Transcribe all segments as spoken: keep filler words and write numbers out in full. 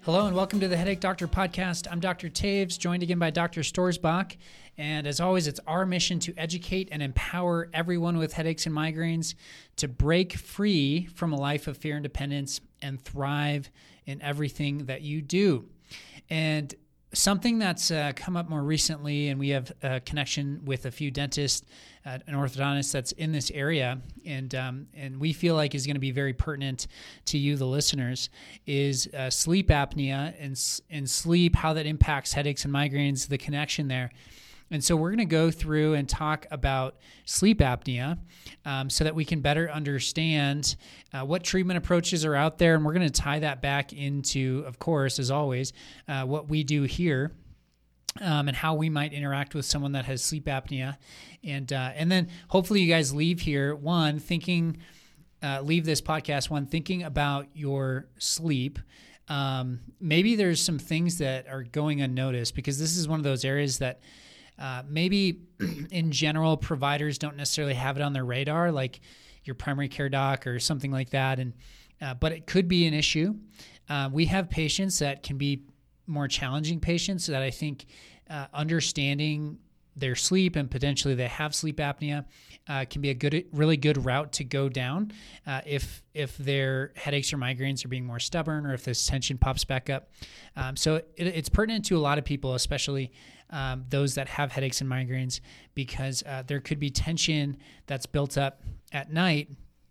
Hello and welcome to the Headache Doctor Podcast. I'm Doctor Taves, joined again by Doctor Storsbach. And as always, it's our mission to educate and empower everyone with headaches and migraines to break free from a life of fear and dependence and thrive in everything that you do. And something that's uh, come up more recently, and we have a connection with a few dentists, uh, an orthodontist that's in this area, and um, and we feel like is going to be very pertinent to you, the listeners, is uh, sleep apnea and, and sleep, how that impacts headaches and migraines, the connection there. And so we're going to go through and talk about sleep apnea um, so that we can better understand uh, what treatment approaches are out there. And we're going to tie that back into, of course, as always, uh, what we do here um, and how we might interact with someone that has sleep apnea. And, uh, and then hopefully you guys leave here, one, thinking, uh, leave this podcast, one, thinking about your sleep. Um, maybe there's some things that are going unnoticed, because this is one of those areas that Uh, maybe in general, providers don't necessarily have it on their radar, like your primary care doc or something like that. And uh, but it could be an issue. Uh, we have patients that can be more challenging patients that I think uh, understanding their sleep and potentially they have sleep apnea uh, can be a good, really good route to go down uh, if if their headaches or migraines are being more stubborn or if this tension pops back up. Um, so it, it's pertinent to a lot of people, especially Um, those that have headaches and migraines, because uh, there could be tension that's built up at night.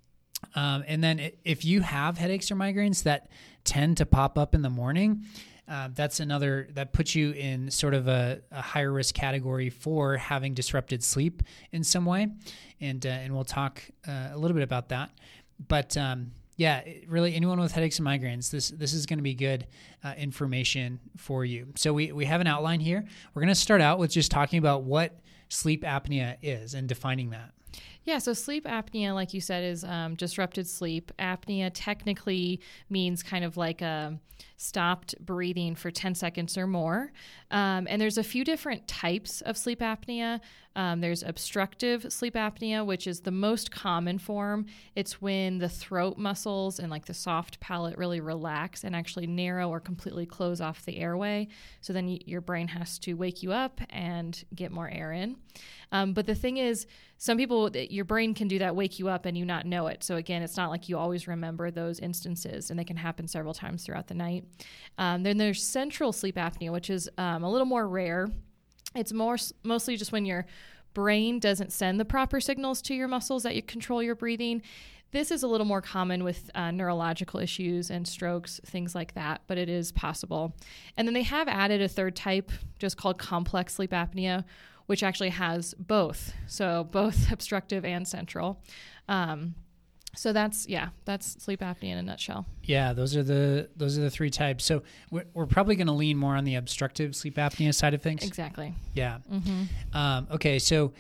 Um, and then it, if you have headaches or migraines that tend to pop up in the morning, uh, that's another, that puts you in sort of a, a higher risk category for having disrupted sleep in some way. And, uh, and we'll talk uh, a little bit about that. But um, yeah, really anyone with headaches and migraines, this this is going to be good uh, information for you. So we, we have an outline here. We're going to start out with just talking about what sleep apnea is and defining that. Yeah, so sleep apnea, like you said, is um, disrupted sleep. Apnea technically means kind of like a stopped breathing for ten seconds or more. Um, and there's a few different types of sleep apnea. Um, there's obstructive sleep apnea, which is the most common form. It's when the throat muscles and like the soft palate really relax and actually narrow or completely close off the airway. So then y- your brain has to wake you up and get more air in. Um, but the thing is, some people, your brain can do that, wake you up and you not know it. So again, it's not like you always remember those instances, and they can happen several times throughout the night. Um, then there's central sleep apnea, which is um, a little more rare. It's more mostly just when your brain doesn't send the proper signals to your muscles that you control your breathing. This is a little more common with uh, neurological issues and strokes, things like that, but it is possible. And then they have added a third type just called complex sleep apnea, which actually has both. So both obstructive and central. Um, so that's, yeah, that's sleep apnea in a nutshell. Yeah, those are the those are the three types. So we're, we're probably going to lean more on the obstructive sleep apnea side of things. Exactly. Yeah. Mm-hmm. Um, okay, so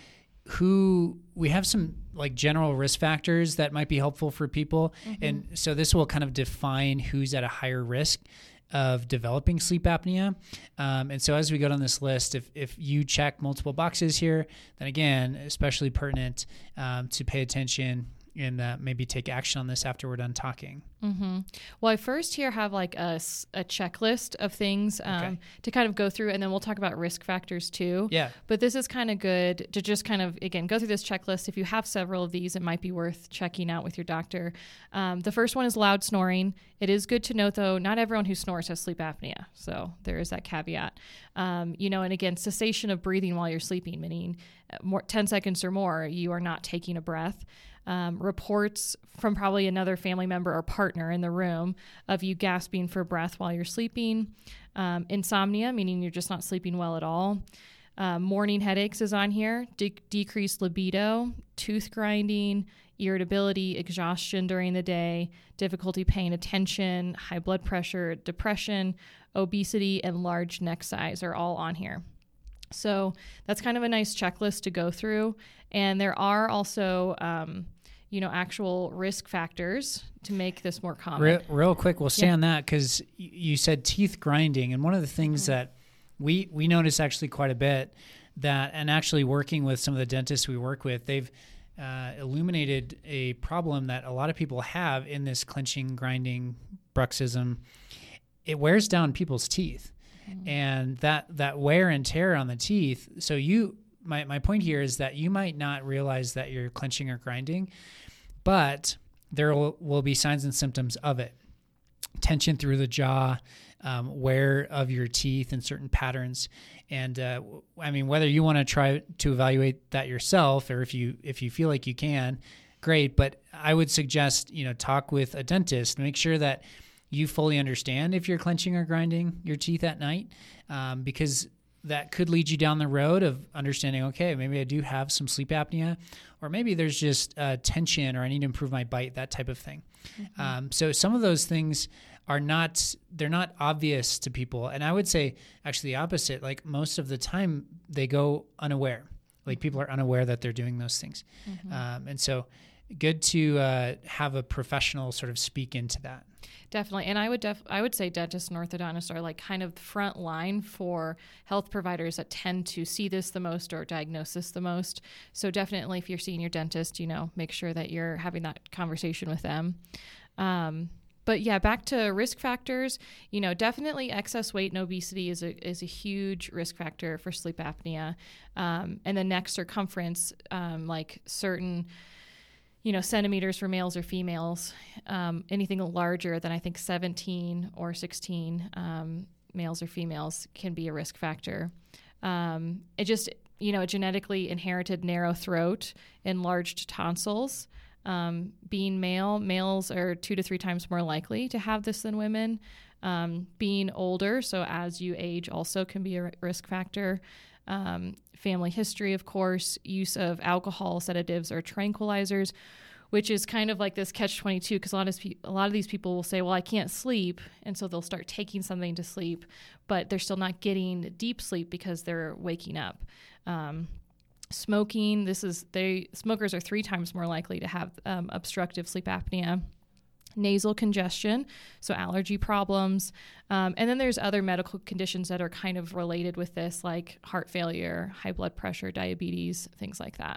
who we have some like general risk factors that might be helpful for people. Mm-hmm. And so this will kind of define who's at a higher risk of developing sleep apnea. Um, and so as we go down this list, if, if you check multiple boxes here, then again, especially pertinent um, to pay attention and uh, maybe take action on this after we're done talking. Mm-hmm. Well, I first here have like a, a checklist of things um, okay. to kind of go through, and then we'll talk about risk factors too. Yeah. But this is kind of good to just kind of, again, go through this checklist. If you have several of these, it might be worth checking out with your doctor. Um, the first one is loud snoring. It is good to note, though, not everyone who snores has sleep apnea. So there is that caveat. Um, you know, and again, cessation of breathing while you're sleeping, meaning more, ten seconds or more, you are not taking a breath. Um, reports from probably another family member or partner in the room of you gasping for breath while you're sleeping. Um, insomnia, meaning you're just not sleeping well at all. Uh, morning headaches is on here. De- decreased libido, tooth grinding, irritability, exhaustion during the day, difficulty paying attention, high blood pressure, depression, obesity, and large neck size are all on here. So that's kind of a nice checklist to go through. And there are also, um, you know, actual risk factors to make this more common. Real, real quick, we'll stay yeah. on that because you said teeth grinding. And one of the things mm-hmm. that we, we notice actually quite a bit that, and actually working with some of the dentists we work with, they've uh, illuminated a problem that a lot of people have in this clenching, grinding bruxism. it wears down people's teeth. Mm-hmm. And that, that wear and tear on the teeth. So you, my, my point here is that you might not realize that you're clenching or grinding, but there will, will be signs and symptoms of it. Tension through the jaw, um, wear of your teeth in certain patterns. And, uh, I mean, whether you want to try to evaluate that yourself, or if you, if you feel like you can, great. But I would suggest, you know, talk with a dentist, make sure that you fully understand if you're clenching or grinding your teeth at night, um, because that could lead you down the road of understanding, okay, maybe I do have some sleep apnea, or maybe there's just uh, tension, or I need to improve my bite, that type of thing. Mm-hmm. Um, so some of those things are not, they're not obvious to people. And I would say actually the opposite, like most of the time they go unaware. Like people are unaware that they're doing those things. Mm-hmm. Um, and so good to uh, have a professional sort of speak into that. Definitely. And I would def- I would say dentists and orthodontists are like kind of the front line for health providers that tend to see this the most or diagnose this the most. So definitely if you're seeing your dentist, you know, make sure that you're having that conversation with them. Um, but yeah, back to risk factors, you know, definitely excess weight and obesity is a, is a huge risk factor for sleep apnea. Um, and the neck circumference, um, like certain you know, centimeters for males or females, um, anything larger than I think seventeen or sixteen um, males or females can be a risk factor. Um, it just, you know, a genetically inherited narrow throat, enlarged tonsils. Um, being male, males are two to three times more likely to have this than women. Um, being older, so as you age also can be a r- risk factor. Um, family history, of course, use of alcohol, sedatives, or tranquilizers, which is kind of like this catch twenty-two, because a lot of a lot of these people will say, well, I can't sleep, and so they'll start taking something to sleep, but they're still not getting deep sleep because they're waking up. Um, smoking, this is they smokers are three times more likely to have um, obstructive sleep apnea. Nasal congestion, so allergy problems. Um, and then there's other medical conditions that are kind of related with this, like heart failure, high blood pressure, diabetes, things like that.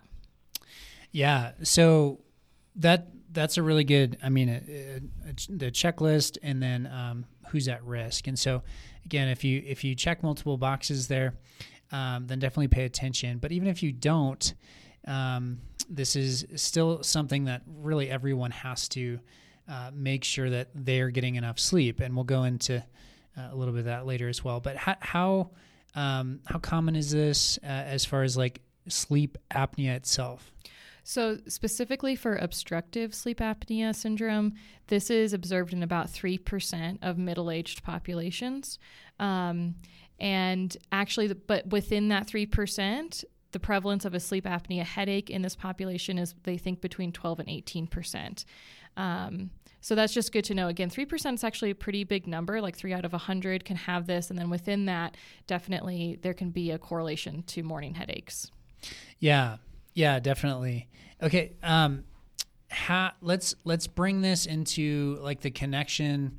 Yeah. So that that's a really good, I mean, a, a, a, the checklist, and then um, who's at risk. And so, again, if you if you check multiple boxes there, um, then definitely pay attention. But even if you don't, um, this is still something that really everyone has to Uh, make sure that they're getting enough sleep, and we'll go into uh, a little bit of that later as well. But how how, um, how common is this uh, as far as like sleep apnea itself? So specifically for obstructive sleep apnea syndrome, this is observed in about three percent of middle-aged populations, um, and actually, the, but within that three percent. The prevalence of a sleep apnea headache in this population is, they think, between twelve and eighteen percent. Um, so that's just good to know. Again, three percent is actually a pretty big number, like three out of one hundred can have this. And then within that, definitely there can be a correlation to morning headaches. Yeah, yeah, definitely. Okay, um, how, let's let's bring this into like the connection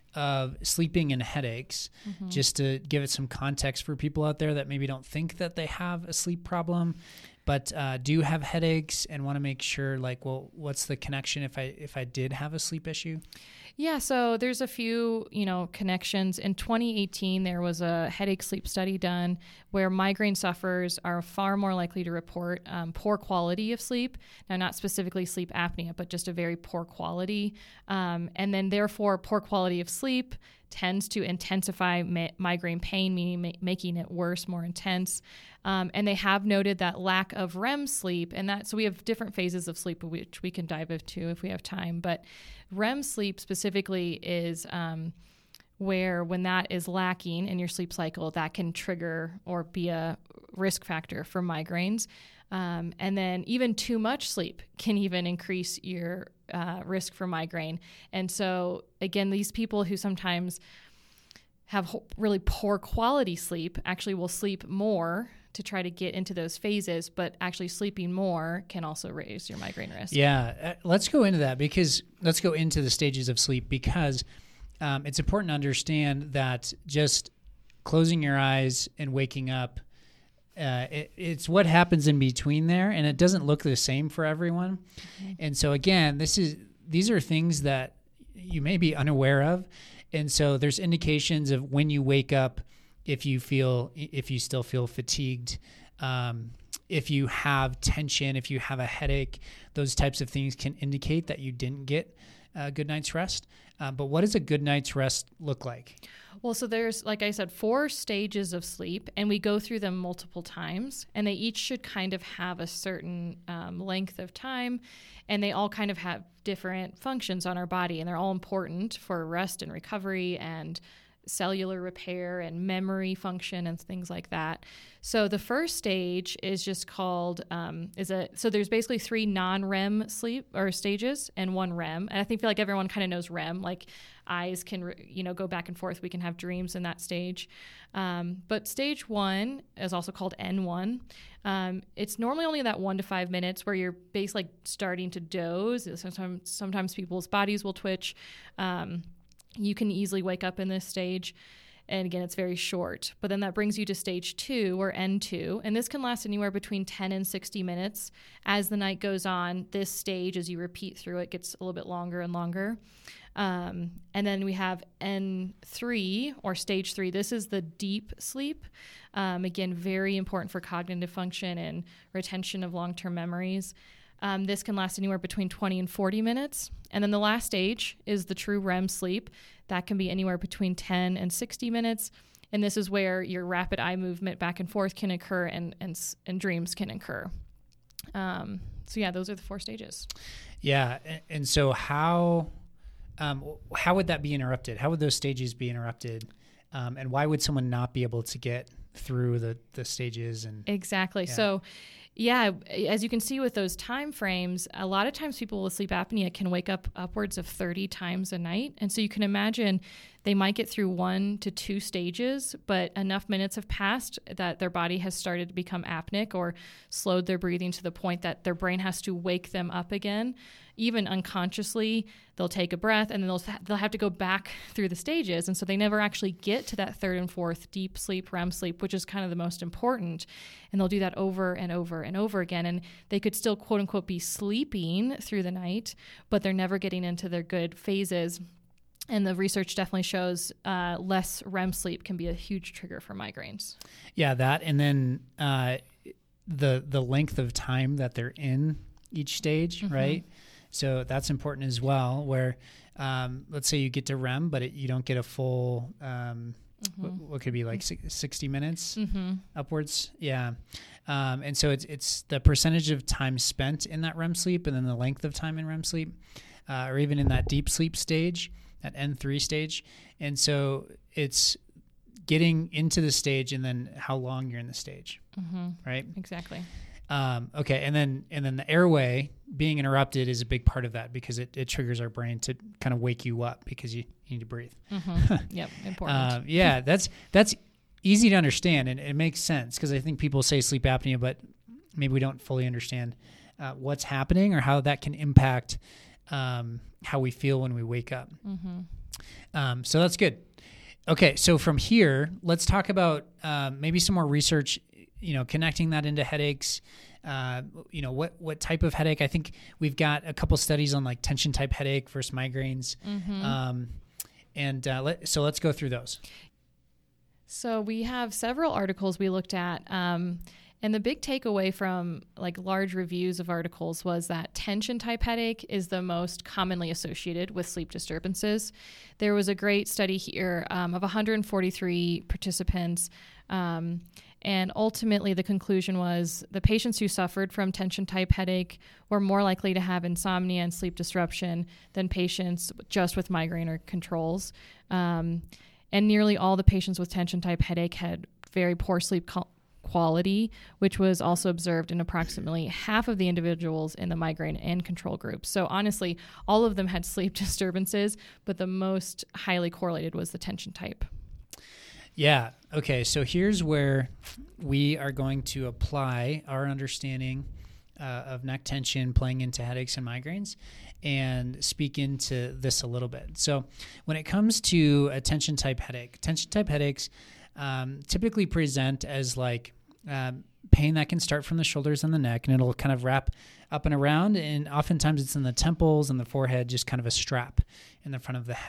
of sleeping and headaches, mm-hmm. just to give it some context for people out there that maybe don't think that they have a sleep problem, but uh, do have headaches and want to make sure, like, well, what's the connection if I if I did have a sleep issue? Yeah, so there's a few, you know, connections. In twenty eighteen, there was a headache sleep study done where migraine sufferers are far more likely to report um, poor quality of sleep. Now, not specifically sleep apnea, but just a very poor quality. Um, and then, therefore, poor quality of sleep tends to intensify ma- migraine pain, meaning ma- making it worse, more intense. Um, and they have noted that lack of R E M sleep, and that, so we have different phases of sleep, which we can dive into if we have time. But R E M sleep specifically is um, where when that is lacking in your sleep cycle, that can trigger or be a risk factor for migraines. Um, and then even too much sleep can even increase your uh, risk for migraine. And so, again, these people who sometimes have ho- really poor quality sleep actually will sleep more to try to get into those phases, but actually sleeping more can also raise your migraine risk. Yeah, uh, let's go into that because let's go into the stages of sleep because um, it's important to understand that just closing your eyes and waking up, uh, it, it's what happens in between there, and it doesn't look the same for everyone. Mm-hmm. And so again, this is these are things that you may be unaware of. And so there's indications of when you wake up, if you feel, if you still feel fatigued, um, if you have tension, if you have a headache, those types of things can indicate that you didn't get a good night's rest. Uh, but what does a good night's rest look like? Well, so there's, like I said, four stages of sleep, and we go through them multiple times, and they each should kind of have a certain um, length of time, and they all kind of have different functions on our body, and they're all important for rest and recovery and cellular repair and memory function and things like that. So the first stage is just called um, is a so there's basically three non-R E M sleep or stages and one R E M. And I think feel like everyone kind of knows R E M, like eyes can you know go back and forth. We can have dreams in that stage. Um, but stage one is also called N one. Um, it's normally only that one to five minutes where you're basically like starting to doze. Sometimes sometimes people's bodies will twitch. Um, You can easily wake up in this stage. And again, it's very short. But then that brings you to stage two or N two. And this can last anywhere between ten and sixty minutes. As the night goes on, this stage, as you repeat through it, gets a little bit longer and longer. Um, and then we have N three or stage three. This is the deep sleep. Um, again, very important for cognitive function and retention of long-term memories. Um, this can last anywhere between twenty and forty minutes. And then the last stage is the true R E M sleep. That can be anywhere between ten and sixty minutes. And this is where your rapid eye movement back and forth can occur and and, and dreams can occur. Um, so yeah, those are the four stages. Yeah. And, and so how um, how would that be interrupted? How would those stages be interrupted? Um, and why would someone not be able to get through the, the stages? And Exactly. Yeah. So yeah, as you can see with those time frames, a lot of times people with sleep apnea can wake up upwards of thirty times a night. And so you can imagine they might get through one to two stages, but enough minutes have passed that their body has started to become apneic or slowed their breathing to the point that their brain has to wake them up again. Even unconsciously, they'll take a breath and then they'll they'll have to go back through the stages. And so they never actually get to that third and fourth deep sleep, R E M sleep, which is kind of the most important. And they'll do that over and over and over again. And they could still, quote unquote, be sleeping through the night, but they're never getting into their good phases. And the research definitely shows uh, less R E M sleep can be a huge trigger for migraines. Yeah, that. And then uh, the the length of time that they're in each stage, mm-hmm. right? So that's important as well, where um, let's say you get to R E M, but it, you don't get a full, um, mm-hmm. what, what could it be, like sixty minutes mm-hmm. upwards? Yeah. Um, and so it's it's the percentage of time spent in that R E M sleep and then the length of time in R E M sleep, uh, or even in that deep sleep stage, that N three stage. And so it's getting into the stage and then how long you're in the stage, mm-hmm. right? Exactly. Um, okay, and then and then the airway being interrupted is a big part of that because it, it triggers our brain to kind of wake you up because you, you need to breathe. Mm-hmm. Yep, important. uh, yeah, that's that's easy to understand and it makes sense because I think people say sleep apnea, but maybe we don't fully understand uh, what's happening or how that can impact um, how we feel when we wake up. Mm-hmm. Um, so that's good. Okay, so from here, let's talk about um, maybe some more research. You know, connecting that into headaches, uh, you know, what, what type of headache? I think we've got a couple studies on like tension type headache versus migraines. Mm-hmm. Um, and uh, let, so let's go through those. So we have several articles we looked at. Um, and the big takeaway from like large reviews of articles was that tension type headache is the most commonly associated with sleep disturbances. There was a great study here um, of one hundred forty-three participants. Um, And ultimately, the conclusion was the patients who suffered from tension-type headache were more likely to have insomnia and sleep disruption than patients just with migraine or controls. Um, and nearly all the patients with tension-type headache had very poor sleep co- quality, which was also observed in approximately half of the individuals in the migraine and control groups. So honestly, all of them had sleep disturbances, but the most highly correlated was the tension type. Yeah. Okay. So here's where we are going to apply our understanding uh, of neck tension playing into headaches and migraines and speak into this a little bit. So when it comes to a tension type headache, tension type headaches um, typically present as like um, pain that can start from the shoulders and the neck, and it'll kind of wrap up and around. And oftentimes it's in the temples and the forehead, just kind of a strap in the front of the head.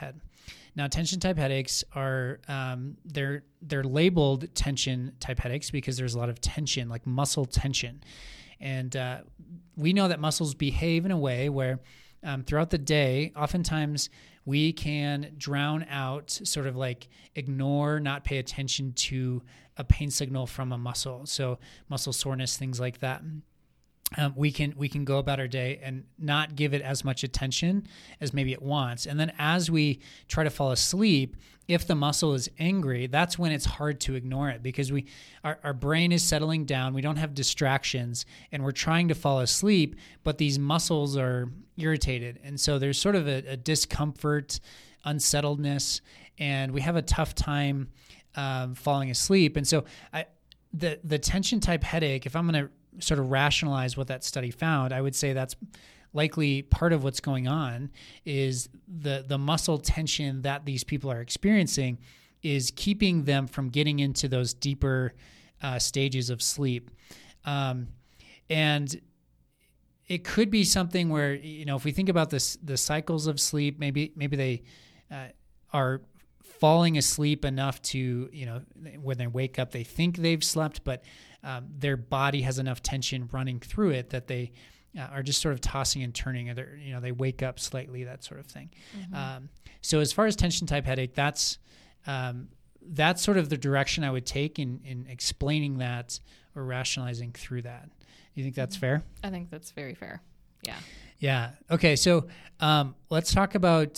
Now, tension type headaches are um, they're they're labeled tension type headaches because there's a lot of tension, like muscle tension, and uh, we know that muscles behave in a way where um, throughout the day, oftentimes we can drown out, sort of like ignore, not pay attention to a pain signal from a muscle. So muscle soreness, things like that. Um, we can we can go about our day and not give it as much attention as maybe it wants. And then as we try to fall asleep, if the muscle is angry, that's when it's hard to ignore it because we our, our brain is settling down. We don't have distractions and we're trying to fall asleep, but these muscles are irritated. And so there's sort of a, a discomfort, unsettledness, and we have a tough time um, falling asleep. And so I, the the tension type headache, if I'm going to sort of rationalize what that study found, I would say that's likely part of what's going on is the the muscle tension that these people are experiencing is keeping them from getting into those deeper uh, stages of sleep. Um, and it could be something where, you know, if we think about this, the cycles of sleep, maybe maybe they uh, are falling asleep enough to, you know, when they wake up, they think they've slept, but um, their body has enough tension running through it that they uh, are just sort of tossing and turning, or they're, you know, they wake up slightly, that sort of thing. Mm-hmm. Um, so as far as tension type headache, that's um, that's sort of the direction I would take in in explaining that or rationalizing through that. You think that's fair? I think that's very fair. Yeah. Yeah. Okay. So um, let's talk about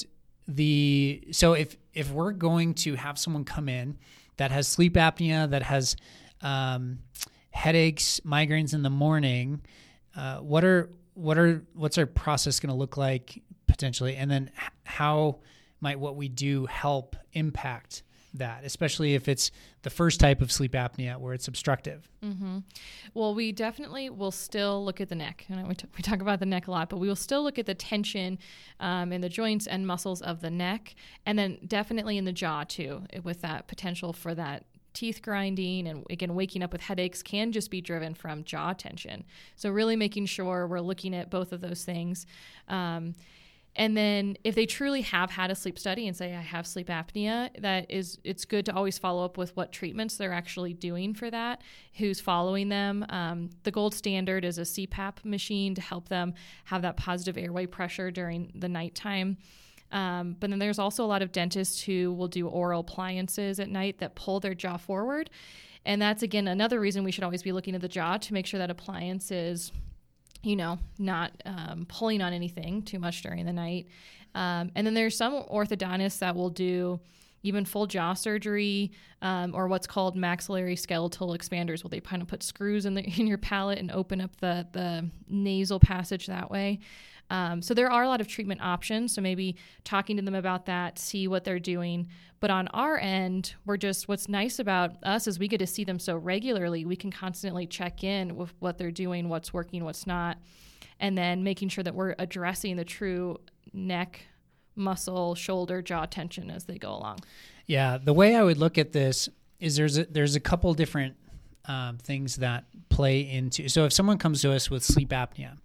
the. So if if we're going to have someone come in that has sleep apnea, that has um, headaches, migraines in the morning, uh, what are what are what's our process going to look like potentially, and then how might what we do help impact that, especially if it's the first type of sleep apnea where it's obstructive? Mm-hmm. Well, we definitely will still look at the neck. And we, t- we talk about the neck a lot, but we will still look at the tension um, in the joints and muscles of the neck, and then definitely in the jaw too, with that potential for that teeth grinding, and again, waking up with headaches can just be driven from jaw tension. So really making sure we're looking at both of those things. Um, And then if they truly have had a sleep study and say, I have sleep apnea, that is, it's good to always follow up with what treatments they're actually doing for that, who's following them. Um, the gold standard is a C PAP machine to help them have that positive airway pressure during the nighttime. Um, but then there's also a lot of dentists who will do oral appliances at night that pull their jaw forward. And that's, again, another reason we should always be looking at the jaw to make sure that appliance is, you know, not um, pulling on anything too much during the night. Um, and then there's some orthodontists that will do even full jaw surgery um, or what's called maxillary skeletal expanders, where they kind of put screws in, the, in your palate and open up the, the nasal passage that way. Um, so there are a lot of treatment options. So maybe talking to them about that, see what they're doing. But on our end, we're just, what's nice about us is we get to see them so regularly. We can constantly check in with what they're doing, what's working, what's not, and then making sure that we're addressing the true neck, muscle, shoulder, jaw tension as they go along. Yeah, the way I would look at this is there's a, there's a couple different um, things that play into. So if someone comes to us with sleep apnea,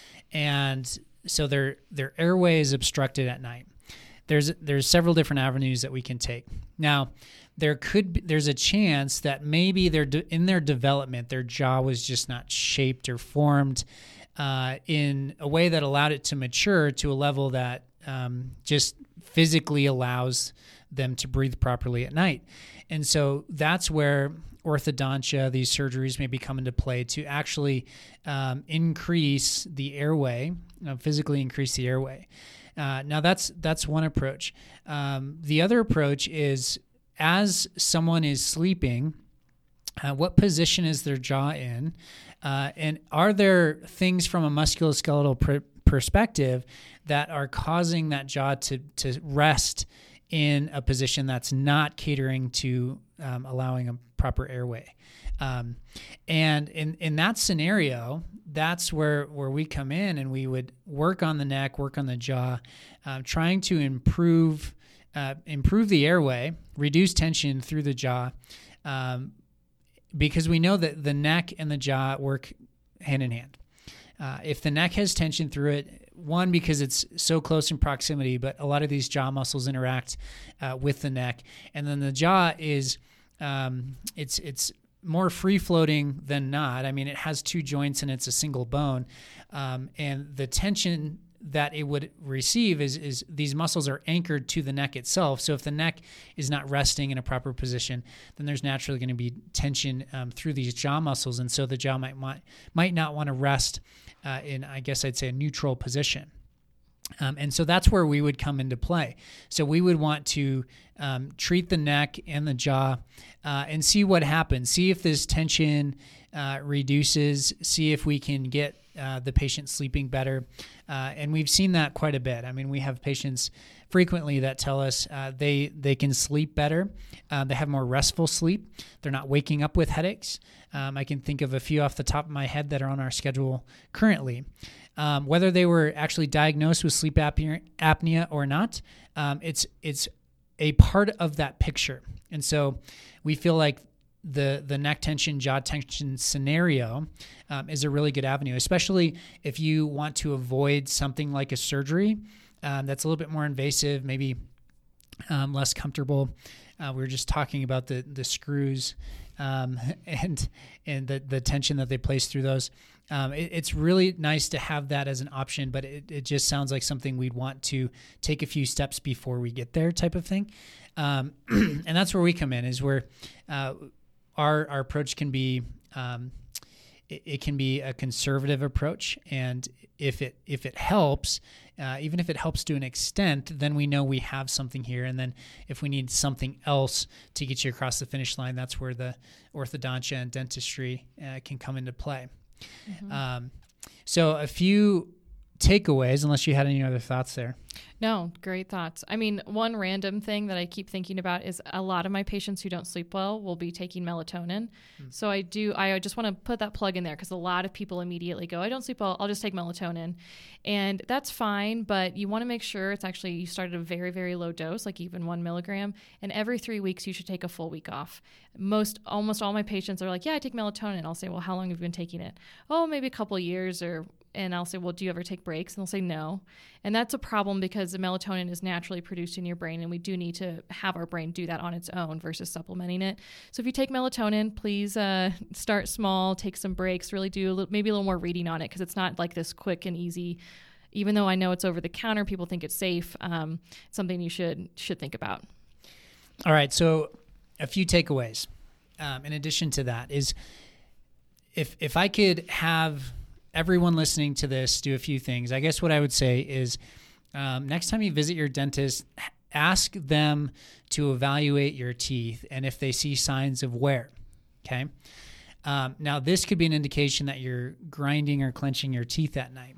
and so their their airway is obstructed at night, there's there's several different avenues that we can take. Now, there could be, there's a chance that maybe they're de- in their development, their jaw was just not shaped or formed uh, in a way that allowed it to mature to a level that um, just physically allows them to breathe properly at night. And so that's where orthodontia, these surgeries may be come into play to actually um, increase the airway, uh, physically increase the airway. Uh, now that's that's one approach. Um, the other approach is, as someone is sleeping, uh, what position is their jaw in? Uh, and are there things from a musculoskeletal pr- perspective that are causing that jaw to, to rest in a position that's not catering to um, allowing a proper airway? Um, and in, in that scenario, that's where, where we come in, and we would work on the neck, work on the jaw, uh, trying to improve uh, improve the airway, reduce tension through the jaw, um, because we know that the neck and the jaw work hand in hand. Uh, if the neck has tension through it, one, because it's so close in proximity, but a lot of these jaw muscles interact uh, with the neck. And then the jaw is, um, it's it's more free-floating than not. I mean, it has two joints and it's a single bone. Um, and the tension that it would receive is, is these muscles are anchored to the neck itself. So if the neck is not resting in a proper position, then there's naturally going to be tension um, through these jaw muscles. And so the jaw might might, might not want to rest uh, in, I guess I'd say, a neutral position. Um, and so that's where we would come into play. So we would want to um, treat the neck and the jaw uh, and see what happens. See if this tension uh, reduces. See if we can get uh, the patient sleeping better. Uh, and we've seen that quite a bit. I mean, we have patients frequently that tell us uh, they they can sleep better. Uh, they have more restful sleep. They're not waking up with headaches. Um, I can think of a few off the top of my head that are on our schedule currently. Um, whether they were actually diagnosed with sleep apnea, apnea or not, um, it's it's a part of that picture. And so we feel like the the neck tension, jaw tension scenario um, is a really good avenue, especially if you want to avoid something like a surgery um, that's a little bit more invasive, maybe um, less comfortable. Uh, we were just talking about the the screws um, and and the the tension that they place through those. Um, it, it's really nice to have that as an option, but it, it just sounds like something we'd want to take a few steps before we get there, type of thing. Um, and that's where we come in, is where uh, our our approach can be um, it, it can be a conservative approach, and if it if it helps, uh, even if it helps to an extent, then we know we have something here. And then if we need something else to get you across the finish line, that's where the orthodontia and dentistry uh, can come into play. Mm-hmm. Um, so a few takeaways, unless you had any other thoughts there. No, great thoughts. I mean, one random thing that I keep thinking about is a lot of my patients who don't sleep well will be taking melatonin. Mm. So I do, I just want to put that plug in there, because a lot of people immediately go, I don't sleep well, I'll just take melatonin. And that's fine, but you want to make sure it's actually, you start at a very, very low dose, like even one milligram. And every three weeks, you should take a full week off. Most, almost all my patients are like, yeah, I take melatonin. I'll say, well, how long have you been taking it? Oh, maybe a couple of years. Or And I'll say, well, do you ever take breaks? And they'll say no. And that's a problem, because the melatonin is naturally produced in your brain, and we do need to have our brain do that on its own versus supplementing it. So if you take melatonin, please uh, start small, take some breaks, really do a little, maybe a little more reading on it, because it's not like this quick and easy. Even though I know it's over the counter, people think it's safe. Um, something you should should think about. All right. So a few takeaways. Um, in addition to that is, if if I could have everyone listening to this do a few things, I guess what I would say is um, next time you visit your dentist, ask them to evaluate your teeth and if they see signs of wear. Okay. Um, now, this could be an indication that you're grinding or clenching your teeth at night.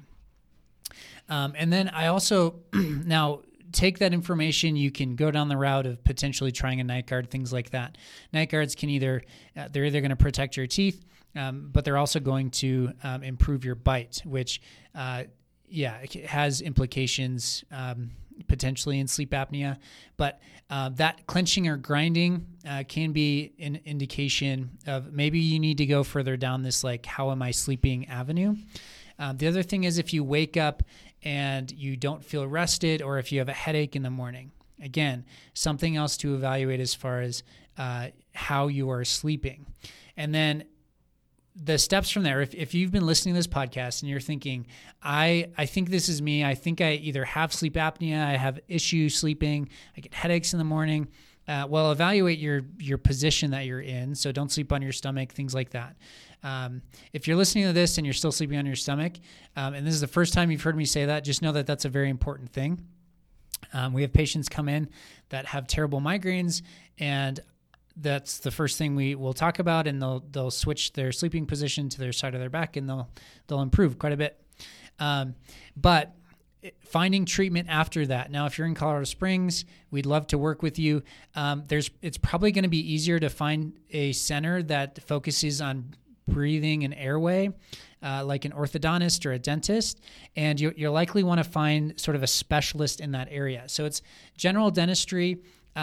Um, and then I also, now take that information, you can go down the route of potentially trying a night guard, things like that. Night guards can either, uh, they're either going to protect your teeth, Um, but they're also going to um, improve your bite, which, uh, yeah, it has implications um, potentially in sleep apnea. But uh, that clenching or grinding uh, can be an indication of maybe you need to go further down this, like, how am I sleeping avenue. Um, the other thing is, if you wake up and you don't feel rested, or if you have a headache in the morning, again, something else to evaluate as far as uh, how you are sleeping. And then the steps from there, if, if you've been listening to this podcast and you're thinking, I, I think this is me, I think I either have sleep apnea, I have issues sleeping, I get headaches in the morning, uh, well, evaluate your, your position that you're in. So don't sleep on your stomach, things like that. Um, if you're listening to this and you're still sleeping on your stomach, um, and this is the first time you've heard me say that, just know that that's a very important thing. Um, we have patients come in that have terrible migraines, and that's the first thing we will talk about, and they'll they'll switch their sleeping position to their side of their back, and they'll they'll improve quite a bit. Um, but finding treatment after that. Now, if you're in Colorado Springs, we'd love to work with you. Um, there's it's probably going to be easier to find a center that focuses on breathing and airway, uh, like an orthodontist or a dentist, and you you'll likely want to find sort of a specialist in that area. So it's general dentistry. Um,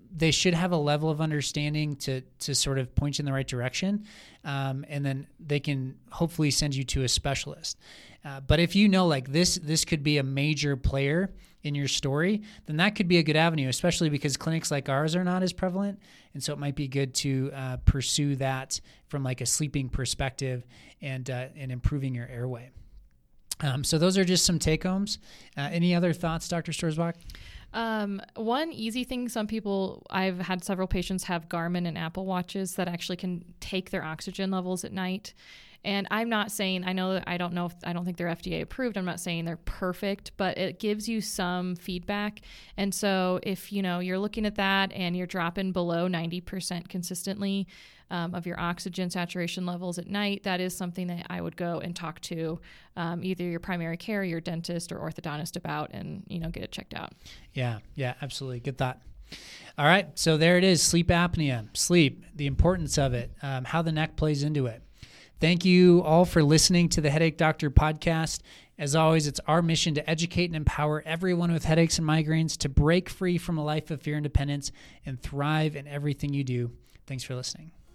they should have a level of understanding to to sort of point you in the right direction, um, and then they can hopefully send you to a specialist. Uh, but if you know like this this could be a major player in your story, then that could be a good avenue, especially because clinics like ours are not as prevalent, and so it might be good to uh, pursue that from like a sleeping perspective and uh, and improving your airway. Um, so those are just some take-homes. Uh, any other thoughts, Doctor Stoerzbach? Um, one easy thing, some people, I've had several patients have Garmin and Apple watches that actually can take their oxygen levels at night. And I'm not saying, I know, I don't know if, I don't think they're F D A approved. I'm not saying they're perfect, but it gives you some feedback. And so if, you know, you're looking at that and you're dropping below ninety percent consistently um, of your oxygen saturation levels at night, that is something that I would go and talk to um, either your primary care, your dentist, or orthodontist about, and, you know, get it checked out. Yeah, yeah, absolutely. Good thought. All right. So there it is. Sleep apnea, sleep, the importance of it, um, how the neck plays into it. Thank you all for listening to the Headache Doctor podcast. As always, it's our mission to educate and empower everyone with headaches and migraines to break free from a life of fear and dependence and thrive in everything you do. Thanks for listening.